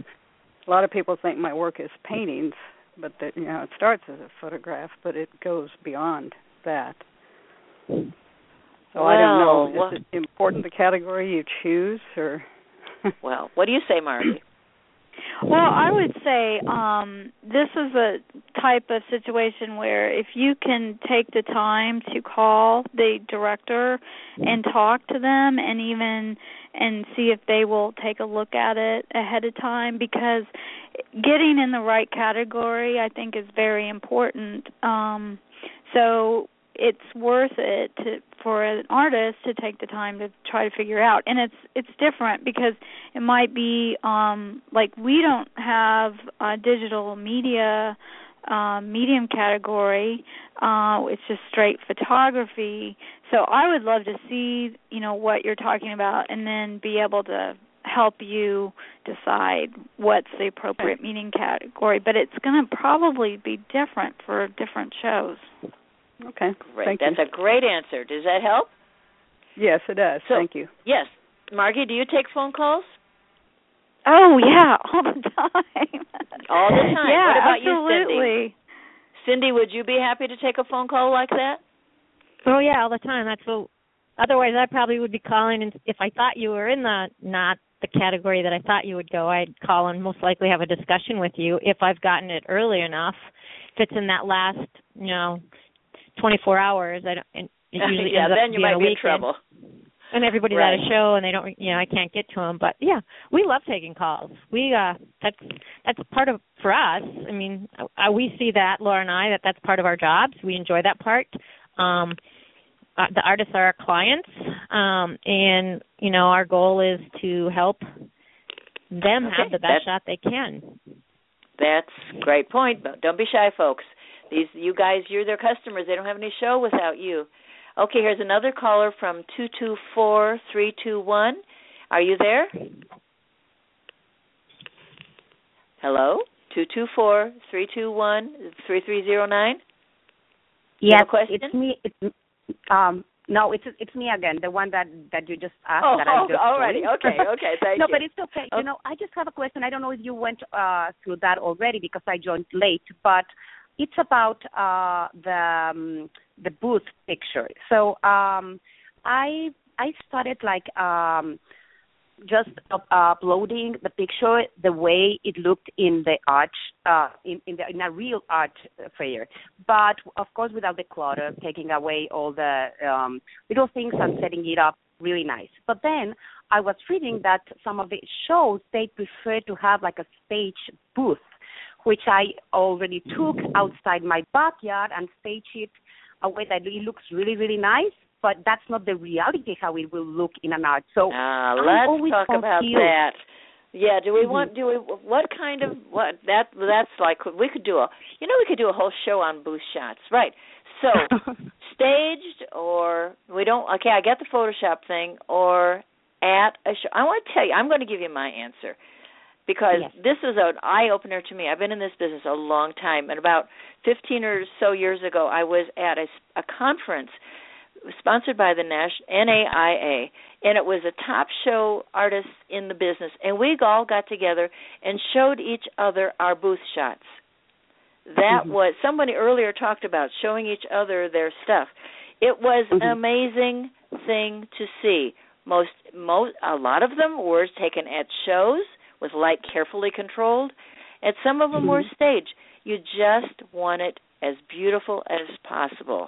A lot of people think my work is paintings, but that, you know, it starts as a photograph, but it goes beyond that. So well, I don't know. Is well, it important the category you choose, or? Well, what do you say, Margie? Well, I would say um, this is a type of situation where if you can take the time to call the director and talk to them and even and see if they will take a look at it ahead of time, because getting in the right category, I think, is very important. Um, so it's worth it to, for an artist to take the time to try to figure out. And it's it's different because it might be um, like we don't have a digital media uh, medium category. Uh, it's just straight photography. So I would love to see, you know, what you're talking about and then be able to help you decide what's the appropriate medium category. But it's going to probably be different for different shows. Okay, great. Thank That's you. a great answer. Does that help? Yes, it does. So, Thank you. Yes. Margie, do you take phone calls? Oh yeah, all the time. All the time. Yeah, what about absolutely. you, Cindy? Cindy, would you be happy to take a phone call like that? Oh yeah, all the time. That's what. Otherwise, I probably would be calling, and if I thought you were in the not the category that I thought you would go, I'd call and most likely have a discussion with you if I've gotten it early enough. If it's in that last, you know, twenty-four hours, I don't. And it usually yeah, ends up then you being might a be in weekend. trouble. And everybody's right. at a show, and they don't, you know, I can't get to them. But yeah, we love taking calls. We uh, that's that's part of for us. I mean, uh, we see that, Laura and I, that that's part of our jobs. We enjoy that part. Um, uh, the artists are our clients, um, and you know, our goal is to help them okay. have the best that's, shot they can. That's a great point. But don't be shy, folks. These you guys, you're their customers. They don't have any show without you. Okay, here's another caller from two two four, three two one. Are you there? Hello? two two four, three two one, three three zero nine? Yes, it's me. It's, um, no, it's it's me again, the one that, that you just asked. Oh, that I oh just already. Okay, okay, thank no, you. No, but it's okay. Okay. You know, I just have a question. I don't know if you went uh, through that already because I joined late, but it's about uh, the um, the booth picture. So um, I I started like um, just up- uploading the picture the way it looked in the art uh, in in, the, in a real art fair, but of course without the clutter, taking away all the um, little things and setting it up really nice. But then I was reading that some of the shows they prefer to have like a stage booth, which I already took outside my backyard and staged it a way that it looks really, really nice, but that's not the reality how it will look in an art. So uh, let's talk about that. Yeah, do we mm-hmm. want, do we, what kind of, what, that, that's like, we could do a, you know, we could do a whole show on booth shots, right? So, staged or, we don't, okay, I get the Photoshop thing, or at a show. I want to tell you, I'm going to give you my answer. Because yes. this is an eye-opener to me. I've been in this business a long time, and about fifteen or so years ago, I was at a, a conference sponsored by the N A I A, and it was a top show artists in the business, and we all got together and showed each other our booth shots. That mm-hmm. was, somebody earlier talked about showing each other their stuff. It was mm-hmm. an amazing thing to see. Most, most, a lot of them were taken at shows, with light carefully controlled, and some of them mm-hmm. were staged. You just want it as beautiful as possible.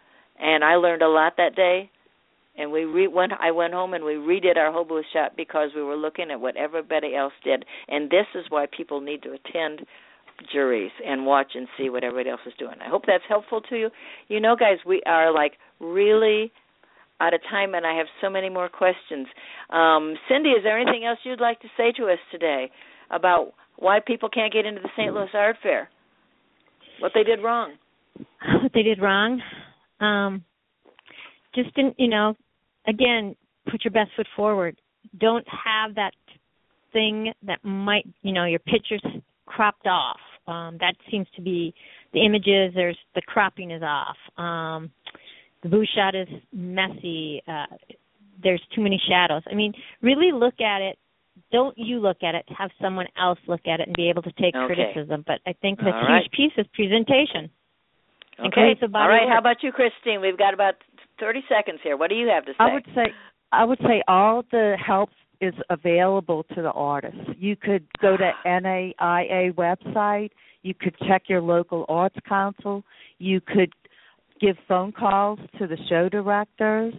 And I learned a lot that day, and we re- went. I went home and we redid our whole booth shot because we were looking at what everybody else did. And this is why people need to attend juries and watch and see what everybody else is doing. I hope that's helpful to you. You know, guys, we are like really out of time, and I have so many more questions. Um, Cindy, is there anything else you'd like to say to us today about why people can't get into the Saint Louis Art Fair? What they did wrong? What they did wrong? Um, just, in, you know, again, put your best foot forward. Don't have that thing that might, you know, your picture's cropped off. Um, that seems to be the images. There's the cropping is off. Um, The booth shot is messy. Uh, there's too many shadows. I mean, really look at it. Don't you look at it. Have someone else look at it and be able to take okay. criticism. But I think the All huge right. piece is presentation. Okay. All right. Work. How about you, Christine? We've got about thirty seconds here. What do you have to say? I would say, I would say all the help is available to the artists. You could go to N A I A website. You could check your local arts council. You could give phone calls to the show directors.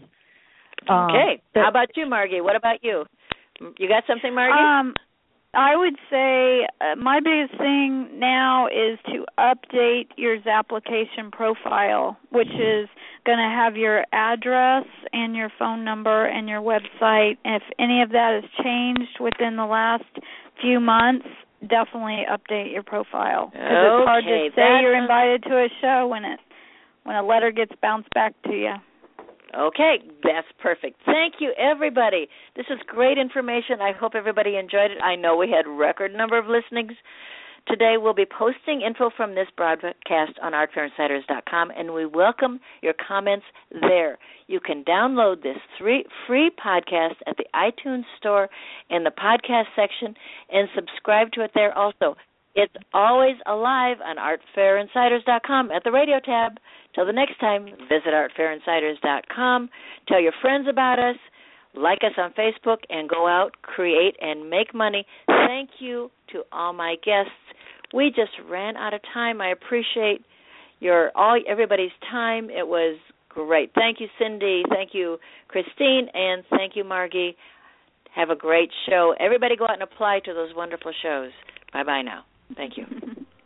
Um, okay. How about you, Margie? What about you? You got something, Margie? Um, I would say uh, my biggest thing now is to update your Zapplication profile, which is going to have your address and your phone number and your website. If any of that has changed within the last few months, definitely update your profile. Because okay, it's hard to say you're invited to a show when it when a letter gets bounced back to you. Okay, that's perfect. Thank you, everybody. This is great information. I hope everybody enjoyed it. I know we had a record number of listenings Today we'll be posting info from this broadcast on art fair insiders dot com, and we welcome your comments there. You can download this three free podcast at the iTunes Store in the podcast section and subscribe to it there also. It's always alive on art fair insiders dot com at the radio tab. Till the next time, visit art fair insiders dot com. Tell your friends about us. Like us on Facebook, and go out, create, and make money. Thank you to all my guests. We just ran out of time. I appreciate your all everybody's time. It was great. Thank you, Cindy. Thank you, Christine, and thank you, Margie. Have a great show. Everybody go out and apply to those wonderful shows. Bye-bye now. Thank you.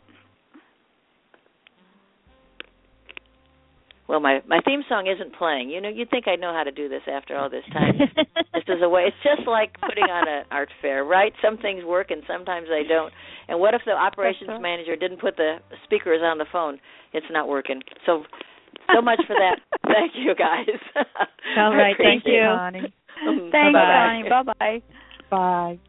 Well, my, my theme song isn't playing. You know, you'd think I'd know how to do this after all this time. This is a way. It's just like putting on an art fair, right? Some things work and sometimes they don't. And what if the operations right. manager didn't put the speakers on the phone? It's not working. So, so much for that. Thank you, guys. All right. Thank you, Connie. Thanks, Connie. Bye-bye. Bye.